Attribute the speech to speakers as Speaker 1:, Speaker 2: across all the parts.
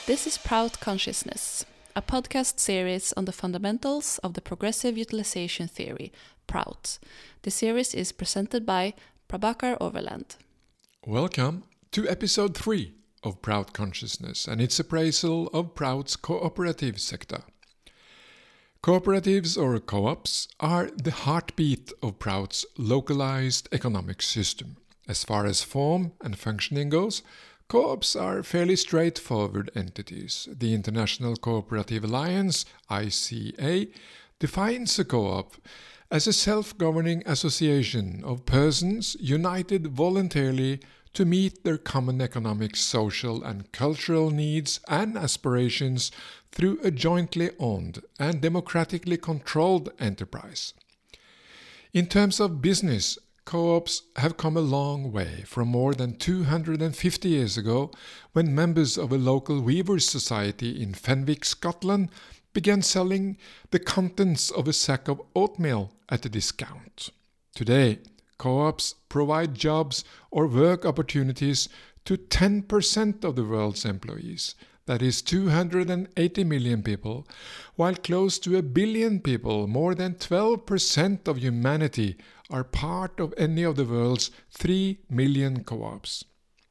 Speaker 1: This is Proud Consciousness, a podcast series on the fundamentals of the progressive utilization theory, PROUT. The series is presented by Prabhakar Overland.
Speaker 2: Welcome to episode 3 of Proud Consciousness and its appraisal of Proud's cooperative sector. Cooperatives or co-ops are the heartbeat of Proud's localized economic system. As far as form and functioning goes, co-ops are fairly straightforward entities. The International Cooperative Alliance, ICA, defines a co-op as a self-governing association of persons united voluntarily to meet their common economic, social and cultural needs and aspirations through a jointly owned and democratically controlled enterprise. In terms of business, co-ops have come a long way from more than 250 years ago when members of a local weavers' society in Fenwick, Scotland began selling the contents of a sack of oatmeal at a discount. Today, co-ops provide jobs or work opportunities to 10% of the world's employees, that is 280 million people, while close to 1 billion people, more than 12% of humanity, are part of any of the world's 3 million co-ops.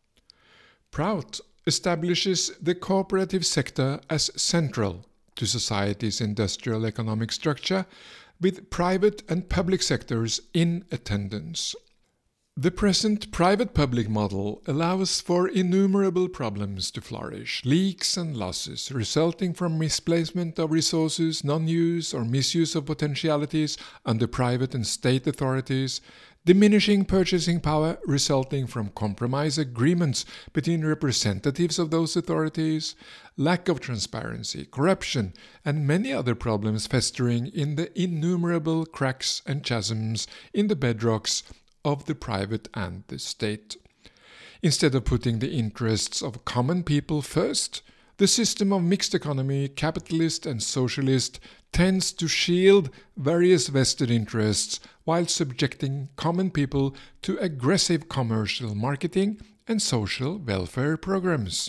Speaker 2: Proud establishes the cooperative sector as central to society's industrial economic structure, with private and public sectors in attendance. The present private-public model allows for innumerable problems to flourish, leaks and losses resulting from misplacement of resources, non-use or misuse of potentialities under private and state authorities, diminishing purchasing power resulting from compromise agreements between representatives of those authorities, lack of transparency, corruption, and many other problems festering in the innumerable cracks and chasms in the bedrocks of the private and the state. Instead of putting the interests of common people first, the system of mixed economy, capitalist and socialist, tends to shield various vested interests while subjecting common people to aggressive commercial marketing and social welfare programs.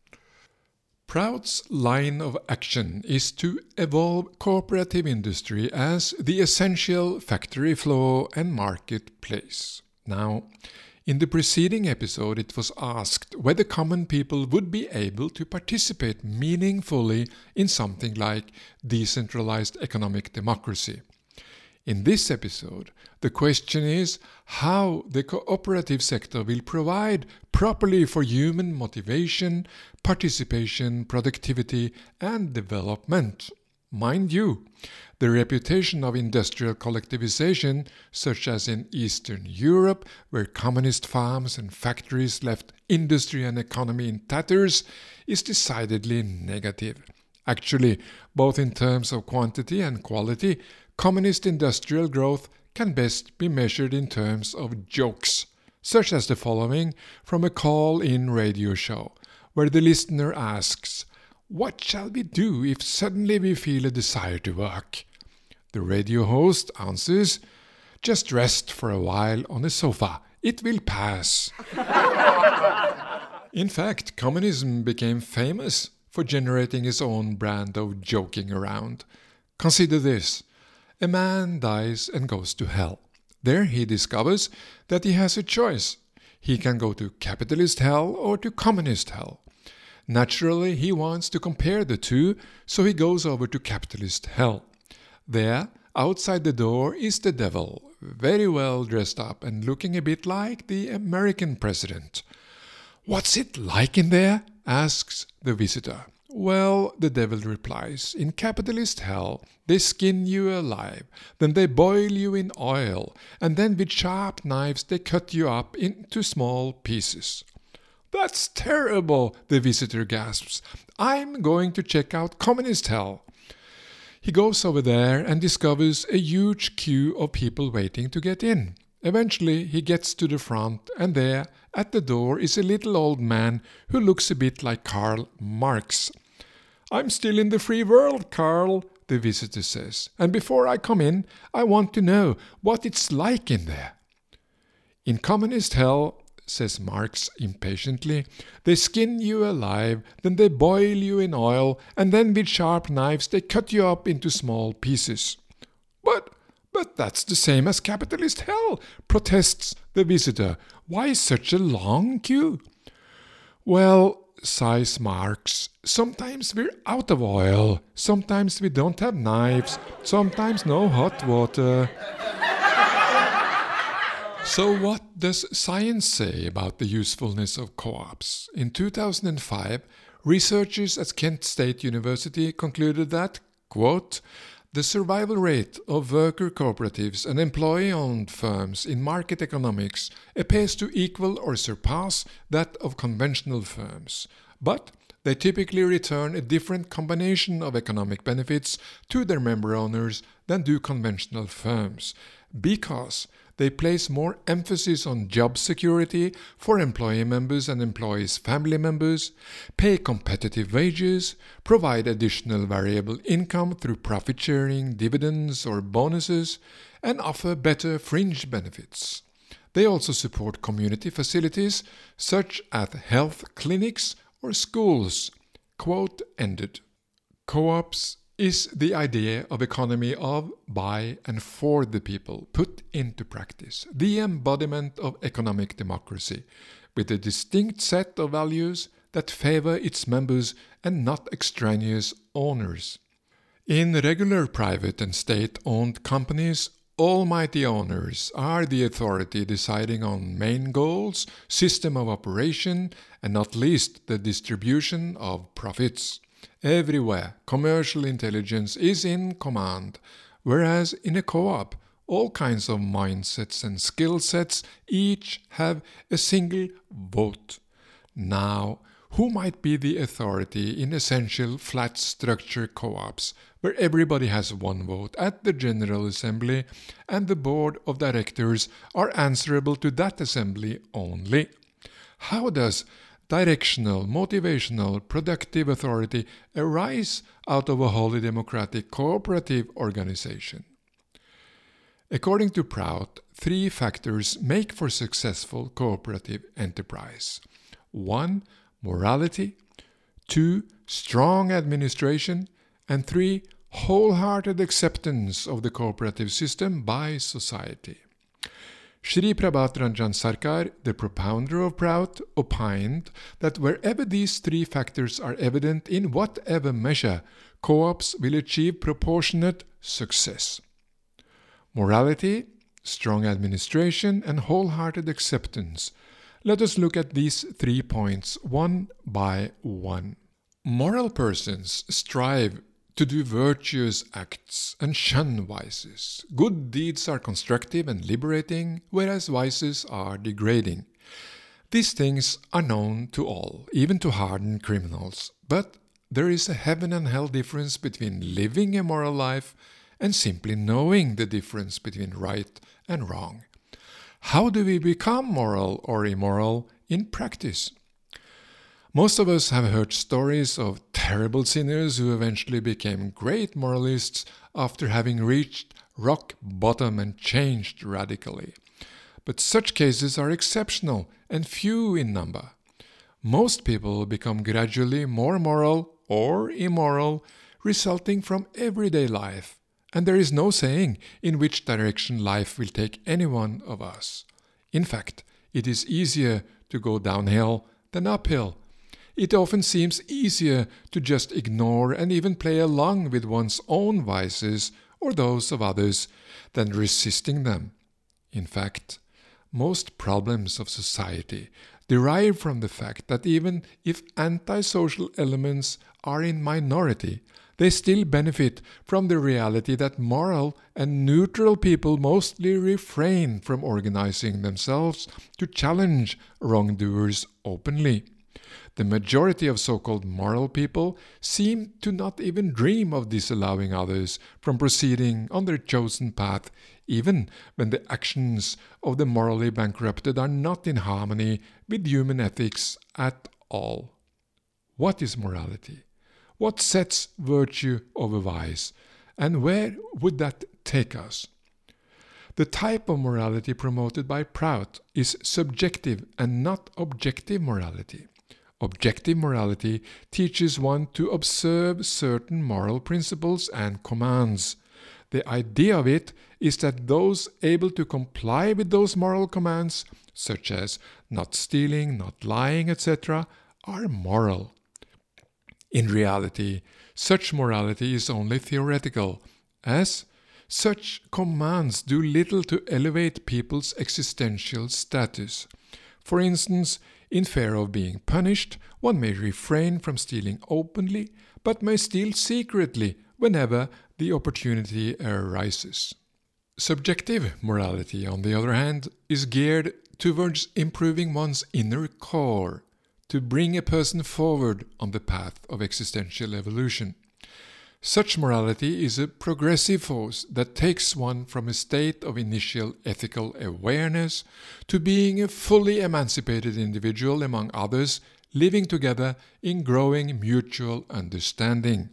Speaker 2: Proud's line of action is to evolve cooperative industry as the essential factory floor and marketplace. Now, in the preceding episode, it was asked whether common people would be able to participate meaningfully in something like decentralized economic democracy. In this episode, the question is how the cooperative sector will provide properly for human motivation, participation, productivity, and development. Mind you, the reputation of industrial collectivization, such as in Eastern Europe, where communist farms and factories left industry and economy in tatters, is decidedly negative. Actually, both in terms of quantity and quality, communist industrial growth can best be measured in terms of jokes, such as the following from a call-in radio show, where the listener asks, "What shall we do if suddenly we feel a desire to work?" The radio host answers, "Just rest for a while on a sofa. It will pass." In fact, communism became famous for generating its own brand of joking around. Consider this. A man dies and goes to hell. There he discovers that he has a choice. He can go to capitalist hell or to communist hell. Naturally, he wants to compare the two, so he goes over to capitalist hell. There, outside the door, is the devil, very well dressed up and looking a bit like the American president. "What's it like in there?" asks the visitor. "Well," the devil replies, "in capitalist hell, they skin you alive, then they boil you in oil, and then with sharp knives they cut you up into small pieces." "That's terrible," the visitor gasps. "I'm going to check out communist hell." He goes over there and discovers a huge queue of people waiting to get in. Eventually, he gets to the front, and there, at the door, is a little old man who looks a bit like Karl Marx. "I'm still in the free world, Karl," the visitor says, "and before I come in, I want to know what it's like in there." In communist hell, says Marx impatiently. They skin you alive, then they boil you in oil, and then with sharp knives they cut you up into small pieces. But that's the same as capitalist hell, protests the visitor. Why such a long queue? Well, sighs Marx, sometimes we're out of oil, sometimes we don't have knives, sometimes no hot water. So what does science say about the usefulness of co-ops? In 2005, researchers at Kent State University concluded that, quote, the survival rate of worker cooperatives and employee-owned firms in market economics appears to equal or surpass that of conventional firms. But they typically return a different combination of economic benefits to their member owners than do conventional firms, because they place more emphasis on job security for employee members and employees' family members, pay competitive wages, provide additional variable income through profit sharing, dividends, or bonuses, and offer better fringe benefits. They also support community facilities such as health clinics or schools. Quote ended. Co-ops is the idea of economy of, by, and for the people put into practice, the embodiment of economic democracy, with a distinct set of values that favor its members and not extraneous owners. In regular private and state-owned companies, almighty owners are the authority deciding on main goals, system of operation, and not least the distribution of profits. Everywhere, commercial intelligence is in command, whereas in a co-op, all kinds of mindsets and skill sets each have a single vote. Now, who might be the authority in essential flat structure co-ops, where everybody has one vote at the General Assembly and the Board of Directors are answerable to that assembly only? How does directional, motivational, productive authority arise out of a wholly democratic cooperative organization? According to Prout, 3 factors make for successful cooperative enterprise. 1. Morality. 2. Strong administration. And 3. Wholehearted acceptance of the cooperative system by society. Shri Prabhat Ranjan Sarkar, the propounder of Prout, opined that wherever these 3 factors are evident in whatever measure, co-ops will achieve proportionate success. Morality, strong administration, and wholehearted acceptance. Let us look at these 3 points one by one. Moral persons strive to do virtuous acts and shun vices. Good deeds are constructive and liberating, whereas vices are degrading. These things are known to all, even to hardened criminals. But there is a heaven and hell difference between living a moral life and simply knowing the difference between right and wrong. How do we become moral or immoral in practice? Most of us have heard stories of terrible sinners who eventually became great moralists after having reached rock bottom and changed radically. But such cases are exceptional and few in number. Most people become gradually more moral or immoral, resulting from everyday life, and there is no saying in which direction life will take any one of us. In fact, it is easier to go downhill than uphill. It often seems easier to just ignore and even play along with one's own vices or those of others than resisting them. In fact, most problems of society derive from the fact that even if antisocial elements are in minority, they still benefit from the reality that moral and neutral people mostly refrain from organizing themselves to challenge wrongdoers openly. The majority of so-called moral people seem to not even dream of disallowing others from proceeding on their chosen path, even when the actions of the morally bankrupted are not in harmony with human ethics at all. What is morality? What sets virtue over vice? And where would that take us? The type of morality promoted by Prout is subjective and not objective morality. Objective morality teaches one to observe certain moral principles and commands. The idea of it is that those able to comply with those moral commands, such as not stealing, not lying, etc., are moral. In reality, such morality is only theoretical, as such commands do little to elevate people's existential status. For instance, in fear of being punished, one may refrain from stealing openly, but may steal secretly whenever the opportunity arises. Subjective morality, on the other hand, is geared towards improving one's inner core, to bring a person forward on the path of existential evolution. Such morality is a progressive force that takes one from a state of initial ethical awareness to being a fully emancipated individual among others, living together in growing mutual understanding.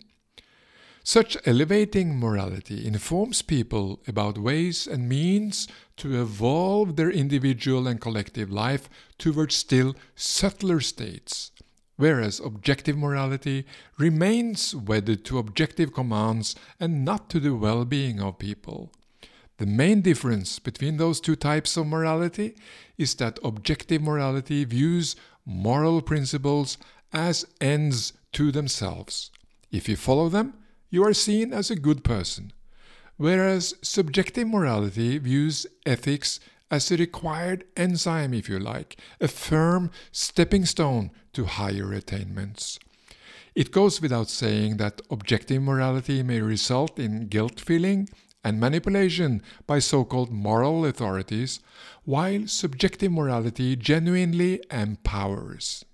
Speaker 2: Such elevating morality informs people about ways and means to evolve their individual and collective life towards still subtler states, whereas objective morality remains wedded to objective commands and not to the well-being of people. The main difference between those two types of morality is that objective morality views moral principles as ends to themselves. If you follow them, you are seen as a good person, whereas subjective morality views ethics as a required enzyme, if you like, a firm stepping stone to higher attainments. It goes without saying that objective morality may result in guilt-feeling and manipulation by so-called moral authorities, while subjective morality genuinely empowers.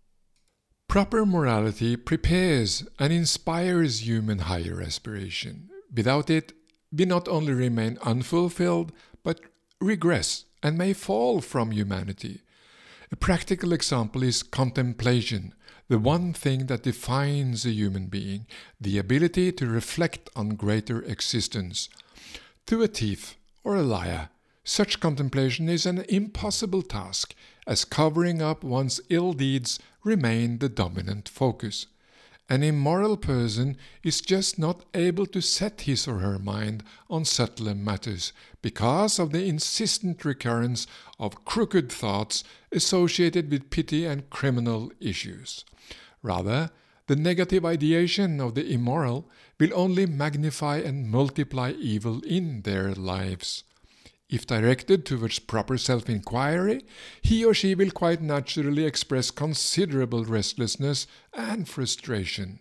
Speaker 2: Proper morality prepares and inspires human higher aspiration. Without it, we not only remain unfulfilled, but regress and may fall from humanity. A practical example is contemplation, the one thing that defines a human being, the ability to reflect on greater existence. To a thief or a liar, such contemplation is an impossible task, as covering up one's ill deeds remain the dominant focus. An immoral person is just not able to set his or her mind on subtler matters because of the insistent recurrence of crooked thoughts associated with petty and criminal issues. Rather, the negative ideation of the immoral will only magnify and multiply evil in their lives. If directed towards proper self-inquiry, he or she will quite naturally express considerable restlessness and frustration.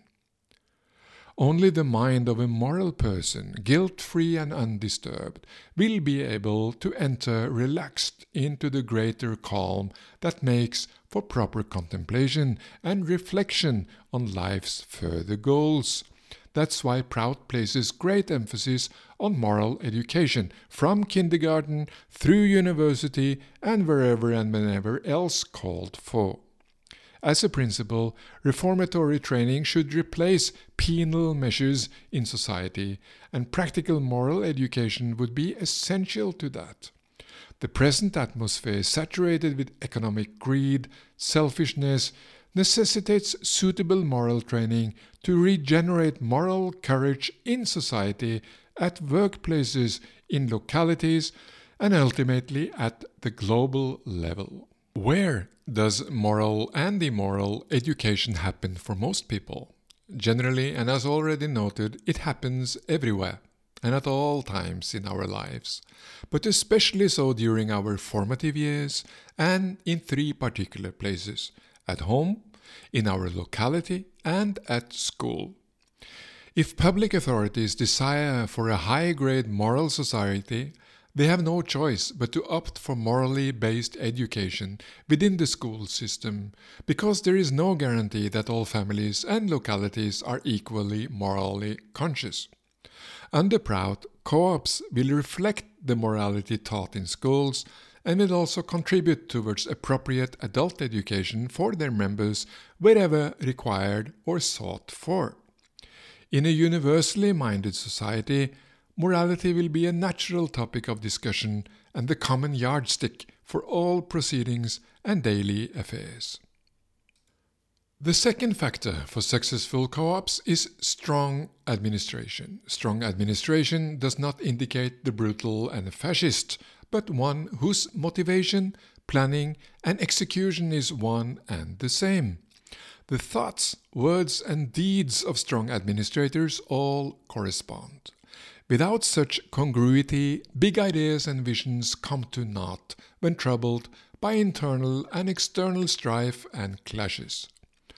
Speaker 2: Only the mind of a moral person, guilt-free and undisturbed, will be able to enter relaxed into the greater calm that makes for proper contemplation and reflection on life's further goals. That's why Prout places great emphasis on moral education, from kindergarten through university and wherever and whenever else called for. As a principle, reformatory training should replace penal measures in society, and practical moral education would be essential to that. The present atmosphere, saturated with economic greed, selfishness, necessitates suitable moral training to regenerate moral courage in society, at workplaces, in localities, and ultimately at the global level. Where does moral and immoral education happen for most people? Generally, and as already noted, it happens everywhere and at all times in our lives, but especially so during our formative years and in three particular places: at home, in our locality, and at school. If public authorities desire for a high-grade moral society, they have no choice but to opt for morally based education within the school system, because there is no guarantee that all families and localities are equally morally conscious. Under Prout, co-ops will reflect the morality taught in schools and will also contribute towards appropriate adult education for their members wherever required or sought for. In a universally minded society, morality will be a natural topic of discussion and the common yardstick for all proceedings and daily affairs. The second factor for successful co-ops is strong administration. Strong administration does not indicate the brutal and fascist, but one whose motivation, planning, and execution is one and the same. The thoughts, words, and deeds of strong administrators all correspond. Without such congruity, big ideas and visions come to naught when troubled by internal and external strife and clashes.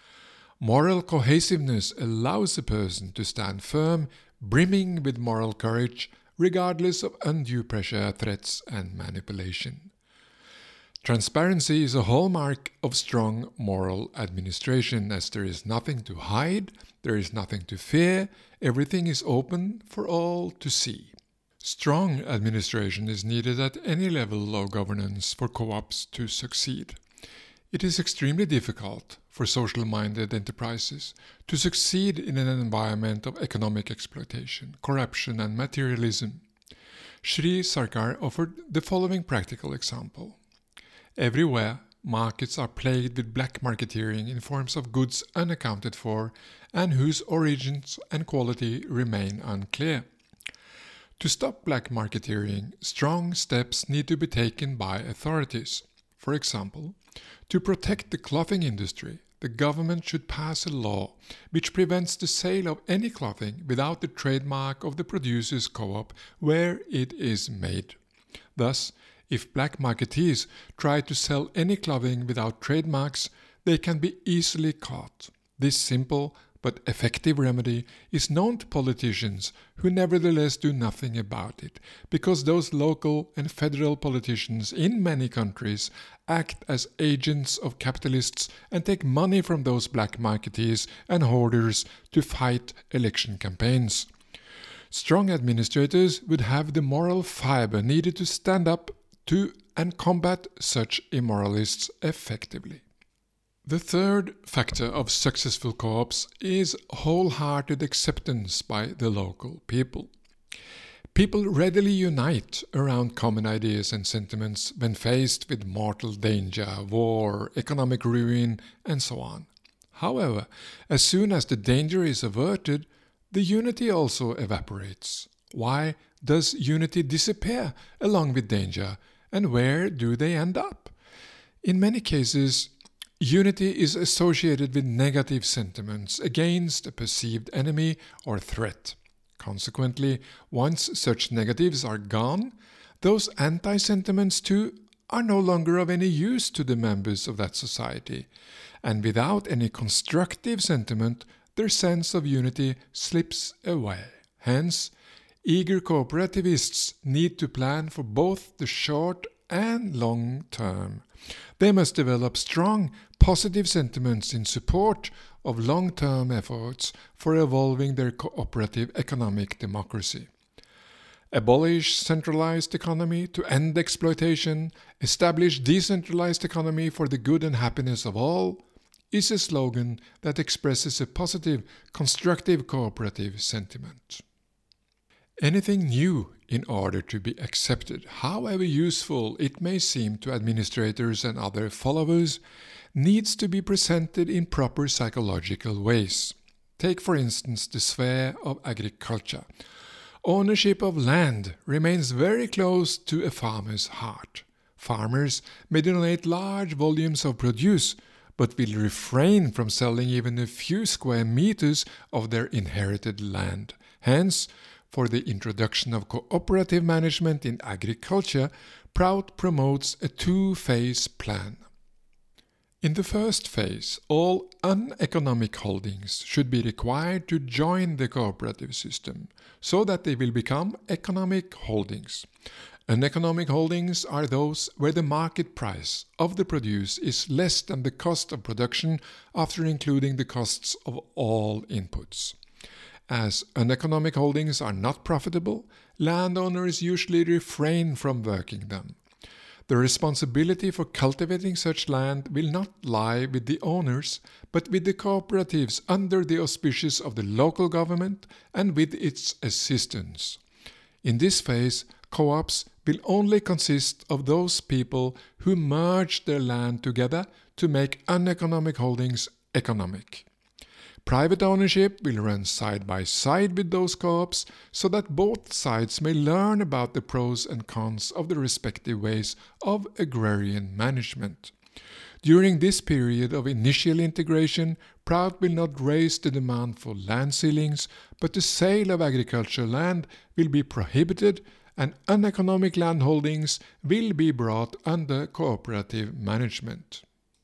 Speaker 2: Moral cohesiveness allows a person to stand firm, brimming with moral courage, regardless of undue pressure, threats, and manipulation. Transparency is a hallmark of strong moral administration, as there is nothing to hide, there is nothing to fear, everything is open for all to see. Strong administration is needed at any level of governance for co-ops to succeed. It is extremely difficult for social-minded enterprises to succeed in an environment of economic exploitation, corruption, and materialism. Sri Sarkar offered the following practical example. Everywhere, markets are plagued with black marketeering in forms of goods unaccounted for and whose origins and quality remain unclear. To stop black marketeering, strong steps need to be taken by authorities. For example, to protect the clothing industry, the government should pass a law which prevents the sale of any clothing without the trademark of the producer's co-op where it is made. Thus, if black marketeers try to sell any clothing without trademarks, they can be easily caught. This simple but effective remedy is known to politicians who nevertheless do nothing about it, because those local and federal politicians in many countries act as agents of capitalists and take money from those black marketeers and hoarders to fight election campaigns. Strong administrators would have the moral fiber needed to stand up to and combat such immoralists effectively. The third factor of successful co-ops is wholehearted acceptance by the local people. People readily unite around common ideas and sentiments when faced with mortal danger, war, economic ruin, and so on. However, as soon as the danger is averted, the unity also evaporates. Why does unity disappear along with danger, and where do they end up? In many cases, unity is associated with negative sentiments against a perceived enemy or threat. Consequently, once such negatives are gone, those anti-sentiments too are no longer of any use to the members of that society, and without any constructive sentiment, their sense of unity slips away. Hence, eager cooperativists need to plan for both the short and long term. They must develop strong, positive sentiments in support of long-term efforts for evolving their cooperative economic democracy. Abolish centralized economy to end exploitation, establish decentralized economy for the good and happiness of all, is a slogan that expresses a positive, constructive cooperative sentiment. Anything new, in order to be accepted, however useful it may seem to administrators and other followers, needs to be presented in proper psychological ways. Take, for instance, the sphere of agriculture. Ownership of land remains very close to a farmer's heart. Farmers may donate large volumes of produce, but will refrain from selling even a few square meters of their inherited land. Hence, for the introduction of cooperative management in agriculture, Prout promotes a two-phase plan. In the first phase, all uneconomic holdings should be required to join the cooperative system, so that they will become economic holdings. Uneconomic holdings are those where the market price of the produce is less than the cost of production after including the costs of all inputs. As uneconomic holdings are not profitable, landowners usually refrain from working them. The responsibility for cultivating such land will not lie with the owners, but with the cooperatives under the auspices of the local government and with its assistance. In this phase, co-ops will only consist of those people who merge their land together to make uneconomic holdings economic. Private ownership will run side by side with those co-ops so that both sides may learn about the pros and cons of the respective ways of agrarian management. During this period of initial integration, Prout will not raise the demand for land ceilings, but the sale of agricultural land will be prohibited and uneconomic land holdings will be brought under cooperative management.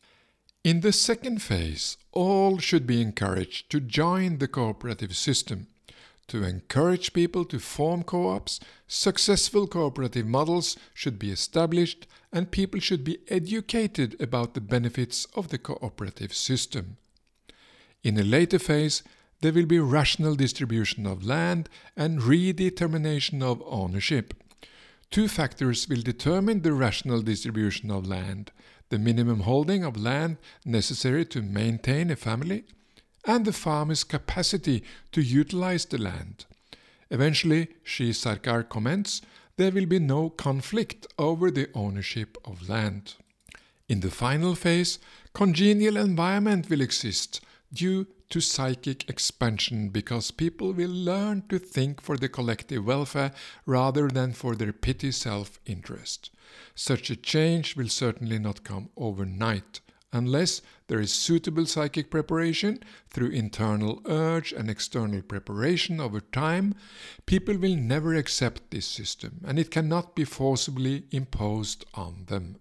Speaker 2: In the second phase, all should be encouraged to join the cooperative system. To encourage people to form co-ops, successful cooperative models should be established and people should be educated about the benefits of the cooperative system. In a later phase, there will be rational distribution of land and redetermination of ownership. Two factors will determine the rational distribution of land: the minimum holding of land necessary to maintain a family, and the farmer's capacity to utilize the land. Eventually, Shi Sarkar comments, there will be no conflict over the ownership of land. In the final phase, congenial environment will exist due to psychic expansion because people will learn to think for the collective welfare rather than for their petty self-interest. Such a change will certainly not come overnight. Unless there is suitable psychic preparation through internal urge and external preparation over time, people will never accept this system and it cannot be forcibly imposed on them.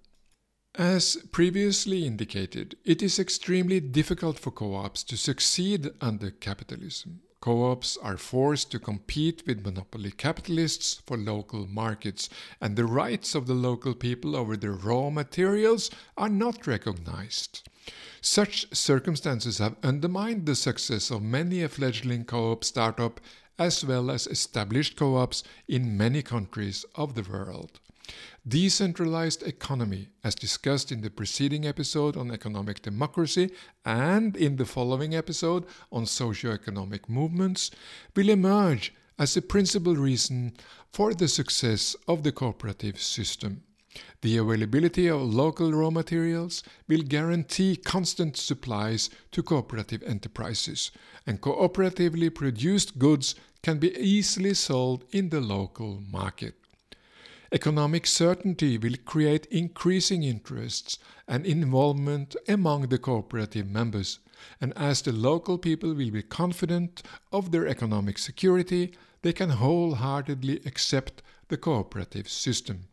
Speaker 2: As previously indicated, it is extremely difficult for co-ops to succeed under capitalism. Co-ops are forced to compete with monopoly capitalists for local markets, and the rights of the local people over their raw materials are not recognized. Such circumstances have undermined the success of many a fledgling co-op startup as well as established co-ops in many countries of the world. Decentralized economy, as discussed in the preceding episode on economic democracy and in the following episode on socio-economic movements, will emerge as a principal reason for the success of the cooperative system. The availability of local raw materials will guarantee constant supplies to cooperative enterprises, and cooperatively produced goods can be easily sold in the local market. Economic certainty will create increasing interests and involvement among the cooperative members, and as the local people will be confident of their economic security, they can wholeheartedly accept the cooperative system.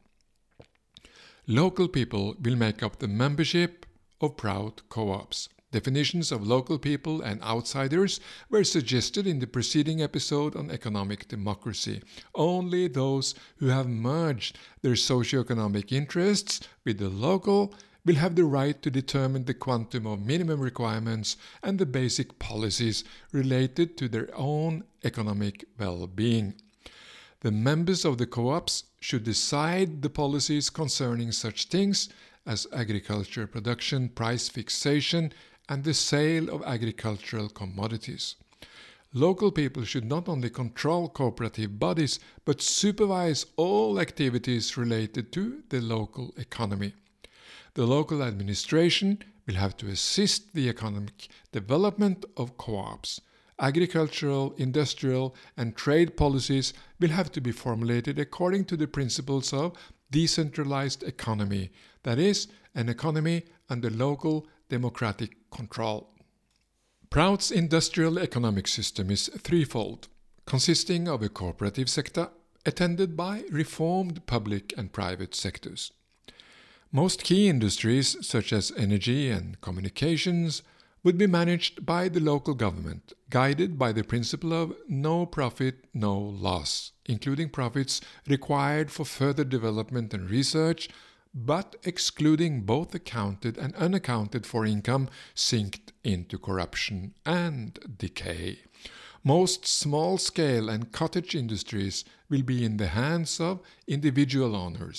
Speaker 2: Local people will make up the membership of Prout co-ops. Definitions of local people and outsiders were suggested in the preceding episode on economic democracy. Only those who have merged their socio-economic interests with the local will have the right to determine the quantum of minimum requirements and the basic policies related to their own economic well-being. The members of the co-ops should decide the policies concerning such things as agriculture production, price fixation, and the sale of agricultural commodities. Local people should not only control cooperative bodies, but supervise all activities related to the local economy. The local administration will have to assist the economic development of co-ops. Agricultural, industrial, and trade policies will have to be formulated according to the principles of decentralized economy, that is, an economy under local democratic control. Prout's industrial economic system is threefold, consisting of a cooperative sector attended by reformed public and private sectors. Most key industries, such as energy and communications, would be managed by the local government, guided by the principle of no profit, no loss, including profits required for further development and research, but excluding both accounted and unaccounted for income sinked into corruption and decay. Most small-scale and cottage industries will be in the hands of individual owners.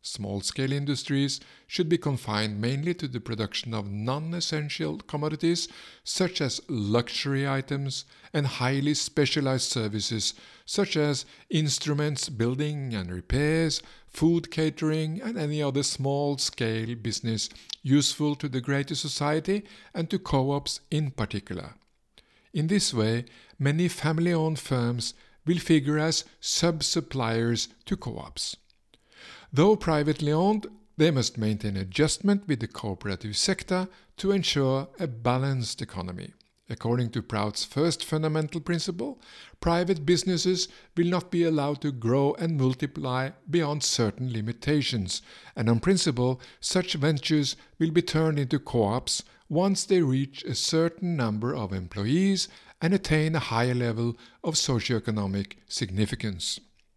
Speaker 2: Small-scale industries should be confined mainly to the production of non-essential commodities such as luxury items and highly specialized services such as instruments, building and repairs, food catering and any other small-scale business useful to the greater society and to co-ops in particular. In this way, many family-owned firms will figure as sub-suppliers to co-ops. Though privately owned, they must maintain adjustment with the cooperative sector to ensure a balanced economy. According to Prout's first fundamental principle, private businesses will not be allowed to grow and multiply beyond certain limitations, and on principle, such ventures will be turned into co-ops once they reach a certain number of employees and attain a higher level of socio-economic significance.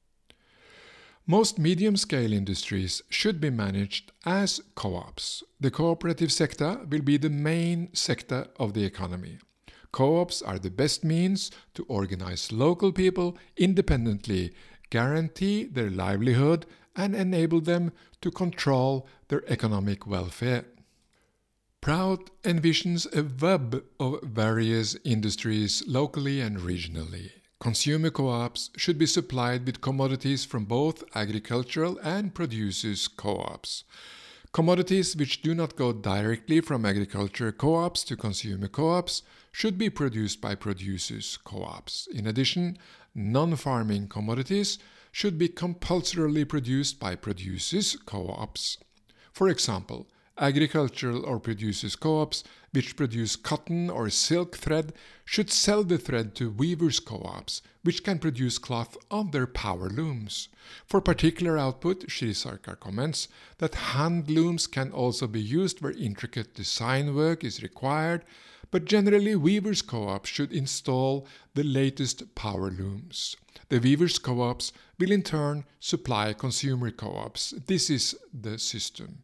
Speaker 2: Most medium-scale industries should be managed as co-ops. The cooperative sector will be the main sector of the economy. Co-ops are the best means to organize local people independently, guarantee their livelihood, and enable them to control their economic welfare. Prout envisions a web of various industries locally and regionally. Consumer co-ops should be supplied with commodities from both agricultural and producers' co-ops. Commodities which do not go directly from agriculture co-ops to consumer co-ops should be produced by producers' co-ops. In addition, non-farming commodities should be compulsorily produced by producers' co-ops. For example, agricultural or producers' co-ops which produce cotton or silk thread should sell the thread to weavers' co-ops, which can produce cloth on their power looms. For particular output, Shri Sarkar comments that hand looms can also be used where intricate design work is required, but generally weavers' co-ops should install the latest power looms. The weavers' co-ops will in turn supply consumer co-ops. This is the system.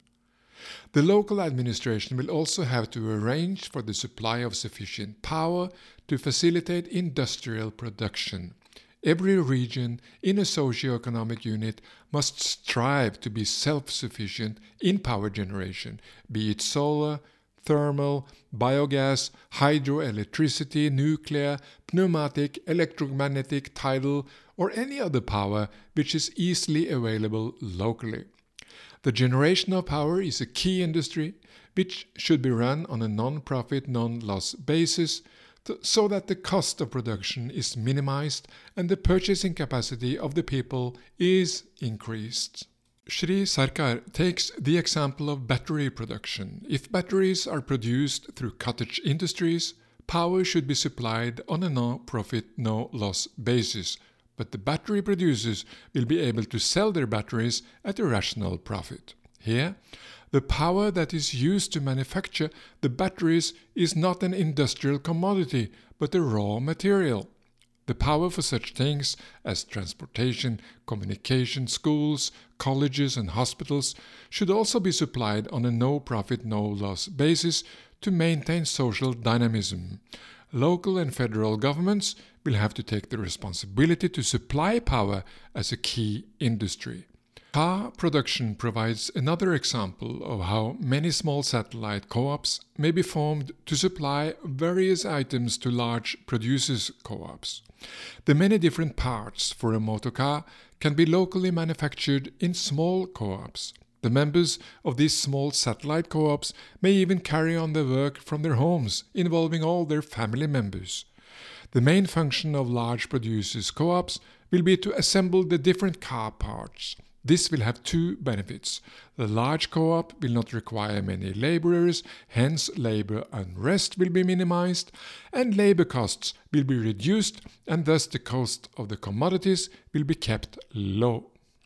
Speaker 2: The local administration will also have to arrange for the supply of sufficient power to facilitate industrial production. Every region in a socio-economic unit must strive to be self-sufficient in power generation, be it solar, thermal, biogas, hydroelectricity, nuclear, pneumatic, electromagnetic, tidal, or any other power which is easily available locally. The generation of power is a key industry which should be run on a non-profit, non-loss basis so that the cost of production is minimized and the purchasing capacity of the people is increased. Shri Sarkar takes the example of battery production. If batteries are produced through cottage industries, power should be supplied on a no-profit, no-loss basis, but the battery producers will be able to sell their batteries at a rational profit. Here, the power that is used to manufacture the batteries is not an industrial commodity, but a raw material. The power for such things as transportation, communication, schools, colleges and hospitals should also be supplied on a no-profit, no-loss basis to maintain social dynamism. Local and federal governments will have to take the responsibility to supply power as a key industry. Car production provides another example of how many small satellite co-ops may be formed to supply various items to large producers' co-ops. The many different parts for a motor car can be locally manufactured in small co-ops. The members of these small satellite co-ops may even carry on their work from their homes, involving all their family members. The main function of large producers' co-ops will be to assemble the different car parts. This will have two benefits. The large co-op will not require many laborers, hence labor unrest will be minimized, and labor costs will be reduced, and thus the cost of the commodities will be kept low.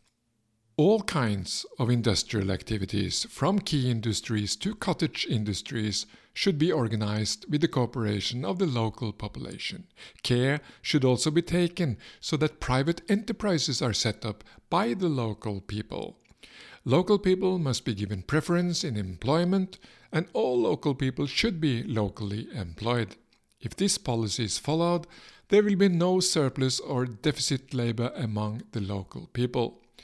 Speaker 2: All kinds of industrial activities, from key industries to cottage industries, should be organized with the cooperation of the local population. Care should also be taken so that private enterprises are set up by the local people. Local people must be given preference in employment, and all local people should be locally employed. If this policy is followed, there will be no surplus or deficit labor among the local people.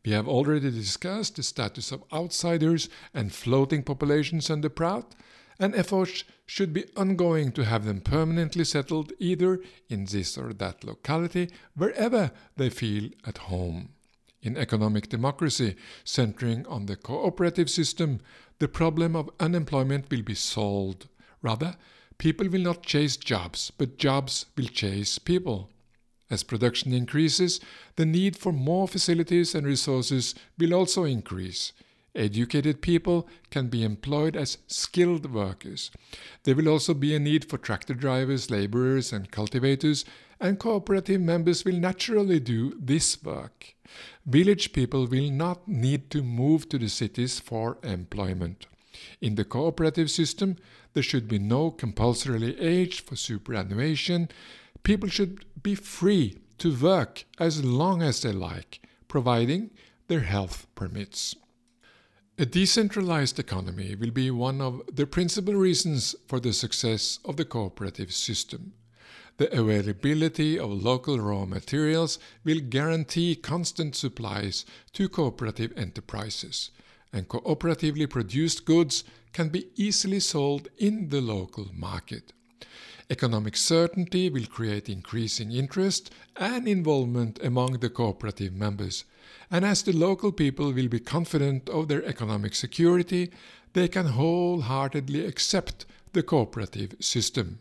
Speaker 2: We have already discussed the status of outsiders and floating populations under Prout, and efforts should be ongoing to have them permanently settled either in this or that locality, wherever they feel at home. In economic democracy, centering on the cooperative system, the problem of unemployment will be solved. Rather, people will not chase jobs, but jobs will chase people. As production increases, the need for more facilities and resources will also increase. Educated people can be employed as skilled workers. There will also be a need for tractor drivers, laborers, and cultivators, and cooperative members will naturally do this work. Village people will not need to move to the cities for employment. In the cooperative system, there should be no compulsory age for superannuation. People should be free to work as long as they like, providing their health permits. A decentralized economy will be one of the principal reasons for the success of the cooperative system. The availability of local raw materials will guarantee constant supplies to cooperative enterprises, and cooperatively produced goods can be easily sold in the local market. Economic certainty will create increasing interest and involvement among the cooperative members, and as the local people will be confident of their economic security, they can wholeheartedly accept the cooperative system.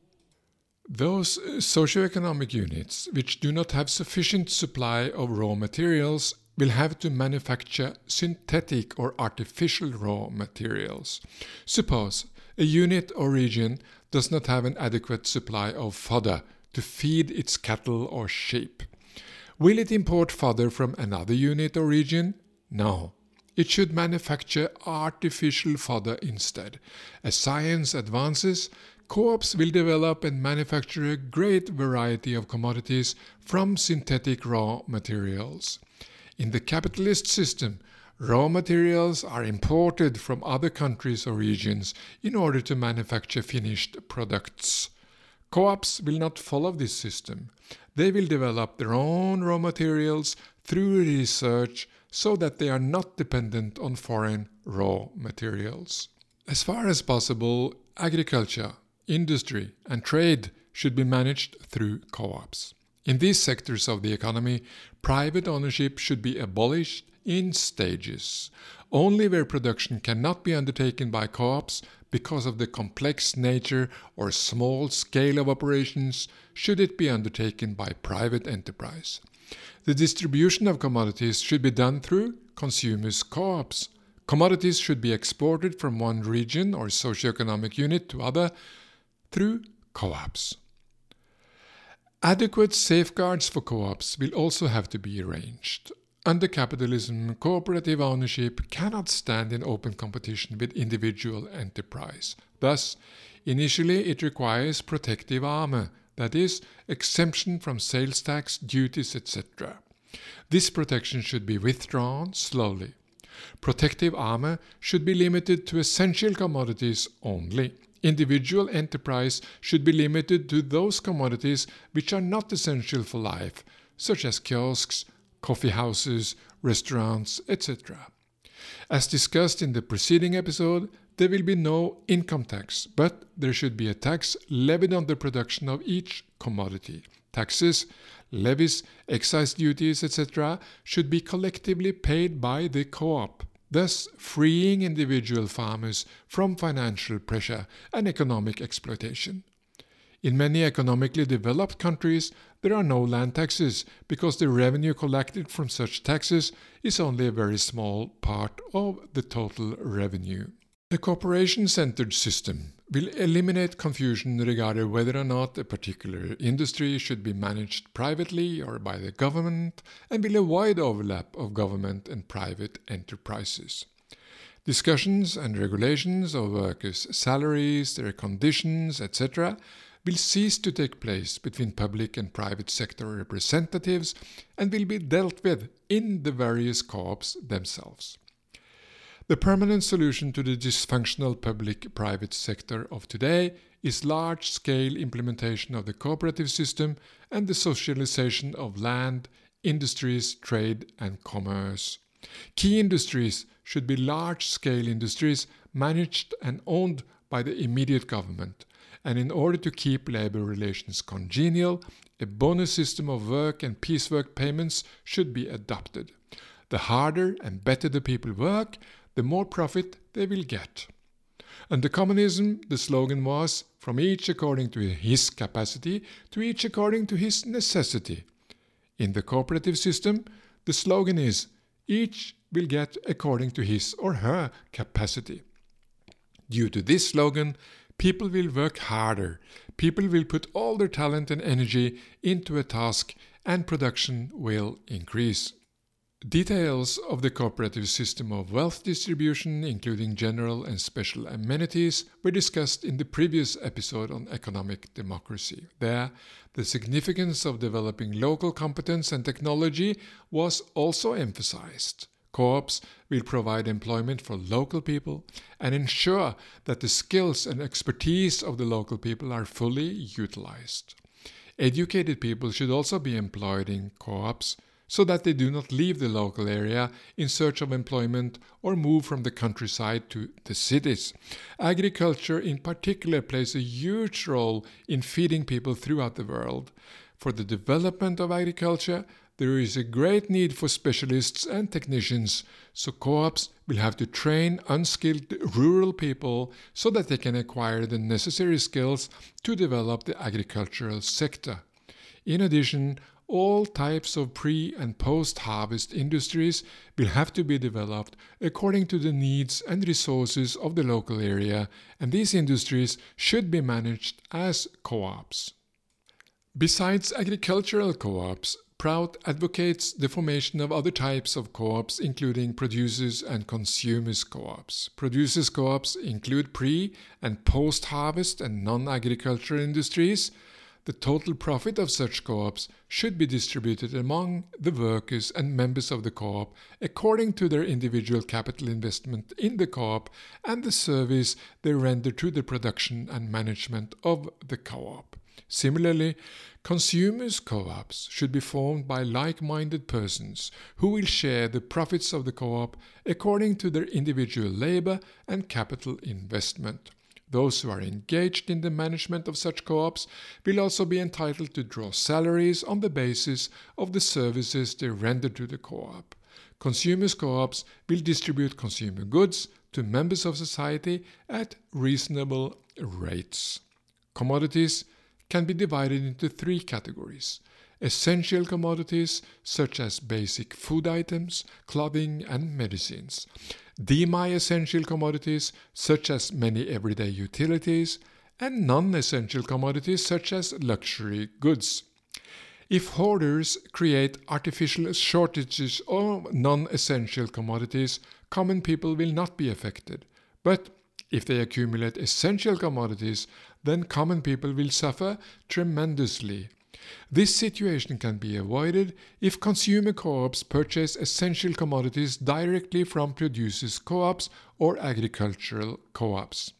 Speaker 2: Those socioeconomic units which do not have sufficient supply of raw materials will have to manufacture synthetic or artificial raw materials. Suppose a unit or region does not have an adequate supply of fodder to feed its cattle or sheep. Will it import fodder from another unit or region? No. It should manufacture artificial fodder instead. As science advances, co-ops will develop and manufacture a great variety of commodities from synthetic raw materials. In the capitalist system, raw materials are imported from other countries or regions in order to manufacture finished products. Co-ops will not follow this system. They will develop their own raw materials through research so that they are not dependent on foreign raw materials. As far as possible, agriculture, industry, and trade should be managed through co-ops. In these sectors of the economy, private ownership should be abolished in stages. Only where production cannot be undertaken by co-ops because of the complex nature or small scale of operations should it be undertaken by private enterprise. The distribution of commodities should be done through consumers' co-ops. Commodities should be exported from one region or socioeconomic unit to other through co-ops. Adequate safeguards for co-ops will also have to be arranged. Under capitalism, cooperative ownership cannot stand in open competition with individual enterprise. Thus, initially it requires protective armor, that is, exemption from sales tax, duties, etc. This protection should be withdrawn slowly. Protective armor should be limited to essential commodities only. Individual enterprise should be limited to those commodities which are not essential for life, such as kiosks, coffee houses, restaurants, etc. As discussed in the preceding episode, there will be no income tax, but there should be a tax levied on the production of each commodity. Taxes, levies, excise duties, etc. should be collectively paid by the co-op, thus freeing individual farmers from financial pressure and economic exploitation. In many economically developed countries, there are no land taxes because the revenue collected from such taxes is only a very small part of the total revenue. The cooperation-centered system will eliminate confusion regarding whether or not a particular industry should be managed privately or by the government and will avoid overlap of government and private enterprises. Discussions and regulations of workers' salaries, their conditions, etc. will cease to take place between public and private sector representatives and will be dealt with in the various co-ops themselves. The permanent solution to the dysfunctional public-private sector of today is large-scale implementation of the cooperative system and the socialization of land, industries, trade and commerce. Key industries should be large-scale industries managed and owned by the immediate government. And in order to keep labor relations congenial, a bonus system of work and piecework payments should be adopted. The harder and better the people work, the more profit they will get. Under communism, the slogan was, from each according to his capacity, to each according to his necessity. In the cooperative system, the slogan is, each will get according to his or her capacity. Due to this slogan, people will work harder, people will put all their talent and energy into a task, and production will increase. Details of the cooperative system of wealth distribution, including general and special amenities, were discussed in the previous episode on economic democracy. There, the significance of developing local competence and technology was also emphasized. Co-ops will provide employment for local people and ensure that the skills and expertise of the local people are fully utilized. Educated people should also be employed in co-ops, so that they do not leave the local area in search of employment or move from the countryside to the cities. Agriculture in particular plays a huge role in feeding people throughout the world. For the development of agriculture, there is a great need for specialists and technicians, so co-ops will have to train unskilled rural people so that they can acquire the necessary skills to develop the agricultural sector. In addition, all types of pre- and post-harvest industries will have to be developed according to the needs and resources of the local area, and these industries should be managed as co-ops. Besides agricultural co-ops, Prout advocates the formation of other types of co-ops, including producers and consumers co-ops. Producers co-ops include pre- and post-harvest and non-agricultural industries. The total profit of such co-ops should be distributed among the workers and members of the co-op according to their individual capital investment in the co-op and the service they render to the production and management of the co-op. Similarly, consumers co-ops should be formed by like-minded persons who will share the profits of the co-op according to their individual labor and capital investment. Those who are engaged in the management of such co-ops will also be entitled to draw salaries on the basis of the services they render to the co-op. Consumers co-ops will distribute consumer goods to members of society at reasonable rates. Commodities can be divided into three categories: essential commodities such as basic food items, clothing and medicines; demi-essential commodities such as many everyday utilities; and non-essential commodities such as luxury goods. If hoarders create artificial shortages of non-essential commodities, common people will not be affected. But if they accumulate essential commodities, then common people will suffer tremendously. This situation can be avoided if consumer co-ops purchase essential commodities directly from producers co-ops or agricultural co-ops.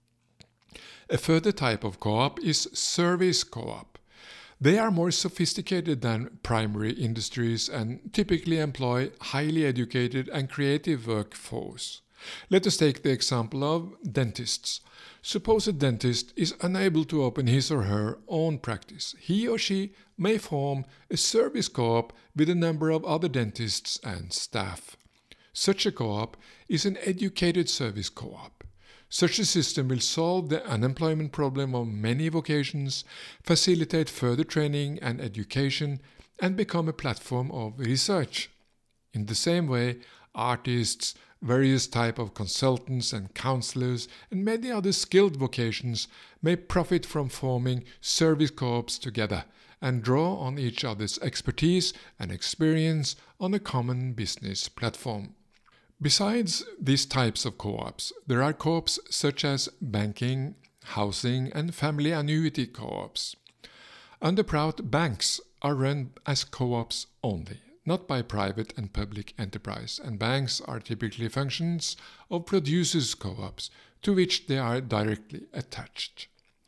Speaker 2: A further type of co-op is service co-op. They are more sophisticated than primary industries and typically employ highly educated and creative workforce. Let us take the example of dentists. Suppose a dentist is unable to open his or her own practice. He or she may form a service co-op with a number of other dentists and staff. Such a co-op is an educated service co-op. Such a system will solve the unemployment problem of many vocations, facilitate further training and education, and become a platform of research. In the same way, artists, various types of consultants and counselors, and many other skilled vocations may profit from forming service co-ops together and draw on each other's expertise and experience on a common business platform. Besides these types of co-ops, there are co-ops such as banking, housing, and family annuity co-ops. Under Prout, banks are run as co-ops only, not by private and public enterprise, and banks are typically functions of producers' co-ops to which they are directly attached.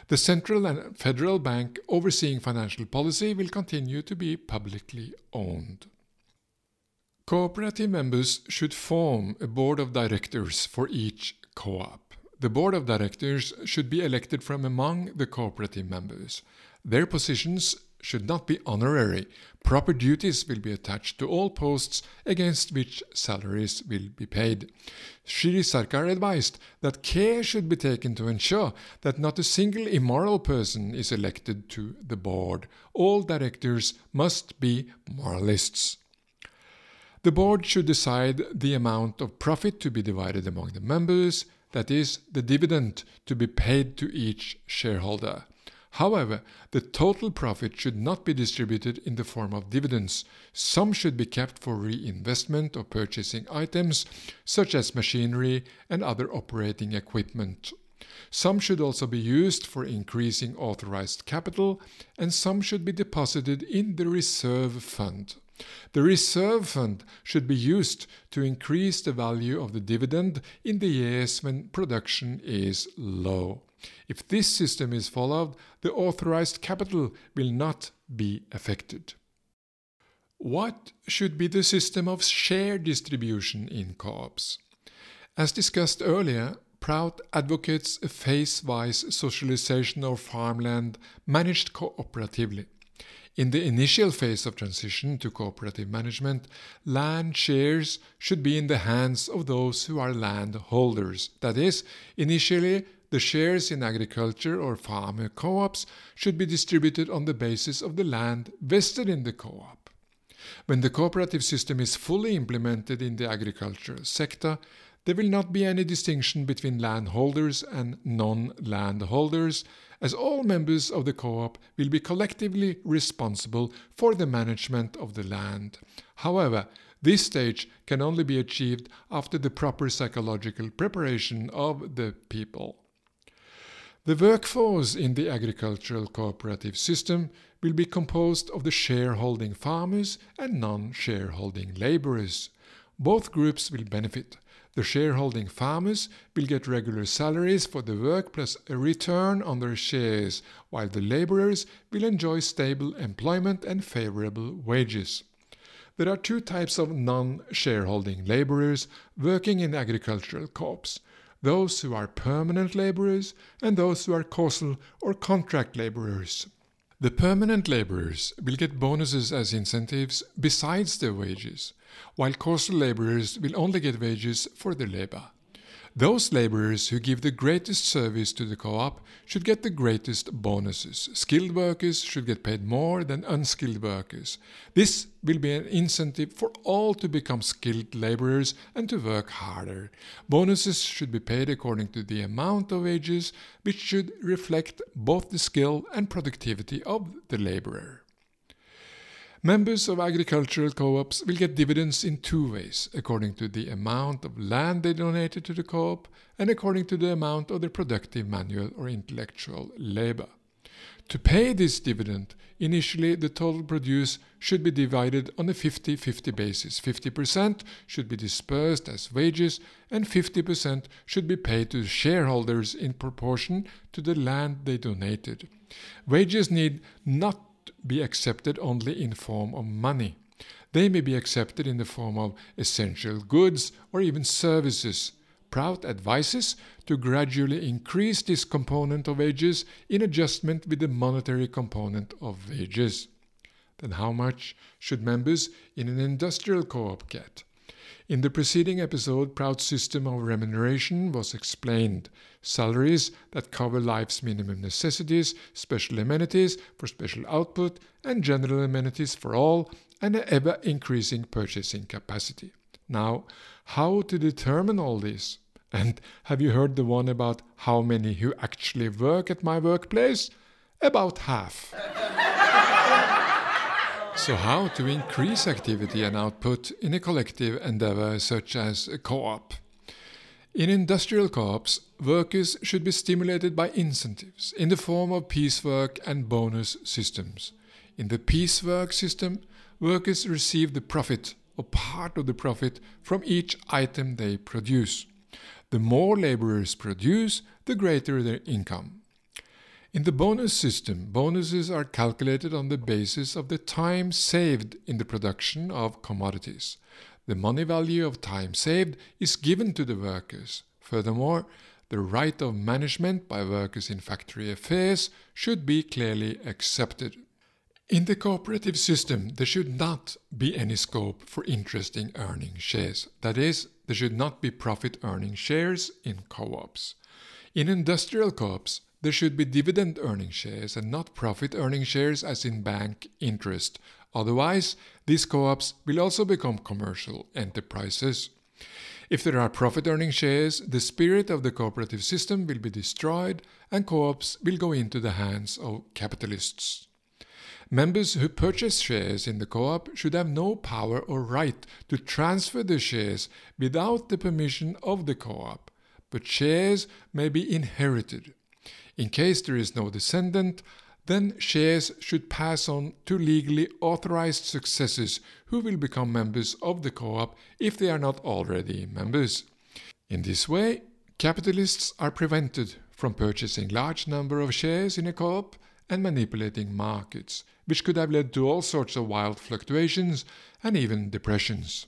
Speaker 2: The central and federal bank overseeing financial policy will continue to be publicly owned. Cooperative members should form a board of directors for each co-op. The board of directors should be elected from among the cooperative members. Their positions should not be honorary. Proper duties will be attached to all posts against which salaries will be paid. Shri Sarkar advised that care should be taken to ensure that not a single immoral person is elected to the board. All directors must be moralists. The board should decide the amount of profit to be divided among the members, that is, the dividend to be paid to each shareholder. However, the total profit should not be distributed in the form of dividends. Some should be kept for reinvestment or purchasing items, such as machinery and other operating equipment. Some should also be used for increasing authorized capital, and some should be deposited in the reserve fund. The reserve fund should be used to increase the value of the dividend in the years when production is low. If this system is followed, the authorized capital will not be affected. What should be the system of share distribution in co-ops? As discussed earlier, Prout advocates a phase-wise socialization of farmland managed cooperatively. In the initial phase of transition to cooperative management, land shares should be in the hands of those who are landholders. That is, initially, the shares in agriculture or farmer co-ops should be distributed on the basis of the land vested in the co-op. When the cooperative system is fully implemented in the agricultural sector, there will not be any distinction between landholders and non-landholders, as all members of the co-op will be collectively responsible for the management of the land. However, this stage can only be achieved after the proper psychological preparation of the people. The workforce in the agricultural cooperative system will be composed of the shareholding farmers and non-shareholding laborers. Both groups will benefit. The shareholding farmers will get regular salaries for the work plus a return on their shares, while the laborers will enjoy stable employment and favorable wages. There are two types of non-shareholding laborers working in agricultural co-ops: those who are permanent laborers and those who are causal or contract laborers. The permanent laborers will get bonuses as incentives besides their wages, while causal laborers will only get wages for their labor. Those laborers who give the greatest service to the co-op should get the greatest bonuses. Skilled workers should get paid more than unskilled workers. This will be an incentive for all to become skilled laborers and to work harder. Bonuses should be paid according to the amount of wages, which should reflect both the skill and productivity of the laborer. Members of agricultural co-ops will get dividends in two ways, according to the amount of land they donated to the co-op and according to the amount of their productive manual or intellectual labor. To pay this dividend, initially the total produce should be divided on a 50-50 basis. 50% should be dispersed as wages and 50% should be paid to shareholders in proportion to the land they donated. Wages need not be accepted only in form of money. They may be accepted in the form of essential goods or even services. Prout advises to gradually increase this component of wages in adjustment with the monetary component of wages. Then how much should members in an industrial co-op get? In the preceding episode, Prout's system of remuneration was explained. Salaries that cover life's minimum necessities, special amenities for special output, and general amenities for all, and an ever-increasing purchasing capacity. Now, how to determine all this? And have you heard the one about how many who actually work at my workplace? About half. So how to increase activity and output in a collective endeavor such as a co-op? In industrial co-ops, workers should be stimulated by incentives in the form of piecework and bonus systems. In the piecework system, workers receive the profit or part of the profit from each item they produce. The more laborers produce, the greater their income. In the bonus system, bonuses are calculated on the basis of the time saved in the production of commodities. The money value of time saved is given to the workers. Furthermore, the right of management by workers in factory affairs should be clearly accepted. In the cooperative system, there should not be any scope for interest-earning shares. That is, there should not be profit-earning shares in co-ops. In industrial co-ops, there should be dividend-earning shares and not profit-earning shares as in bank interest. Otherwise, these co-ops will also become commercial enterprises. If there are profit-earning shares, the spirit of the cooperative system will be destroyed and co-ops will go into the hands of capitalists. Members who purchase shares in the co-op should have no power or right to transfer the shares without the permission of the co-op, but shares may be inherited. In case there is no descendant, then shares should pass on to legally authorized successors who will become members of the co-op if they are not already members. In this way, capitalists are prevented from purchasing large number of shares in a co-op and manipulating markets, which could have led to all sorts of wild fluctuations and even depressions.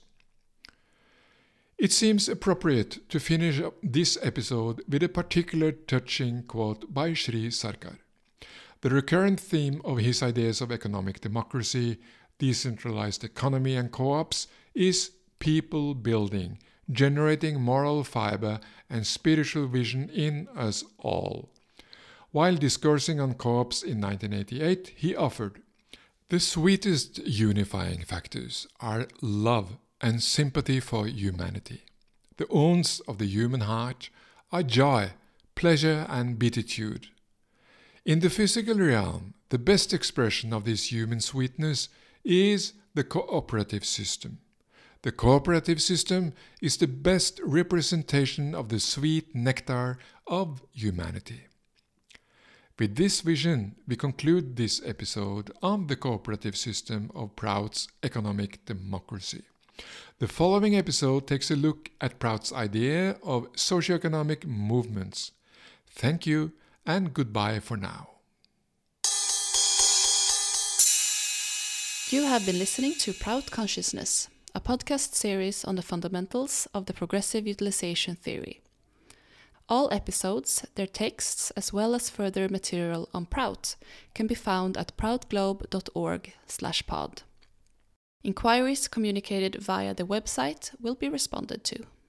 Speaker 2: It seems appropriate to finish up this episode with a particular touching quote by Sri Sarkar. The recurrent theme of his ideas of economic democracy, decentralized economy and co-ops is people building, generating moral fiber and spiritual vision in us all. While discoursing on co-ops in 1988, he offered, "The sweetest unifying factors are love and sympathy for humanity. The wounds of the human heart are joy, pleasure and beatitude. In the physical realm, the best expression of this human sweetness is the cooperative system. The cooperative system is the best representation of the sweet nectar of humanity." With this vision, we conclude this episode on the cooperative system of Prout's economic democracy. The following episode takes a look at Prout's idea of socioeconomic movements. Thank you and goodbye for now.
Speaker 1: You have been listening to Prout Consciousness, a podcast series on the fundamentals of the progressive utilization theory. All episodes, their texts, as well as further material on Prout, can be found at proutglobe.org/pod. Inquiries communicated via the website will be responded to.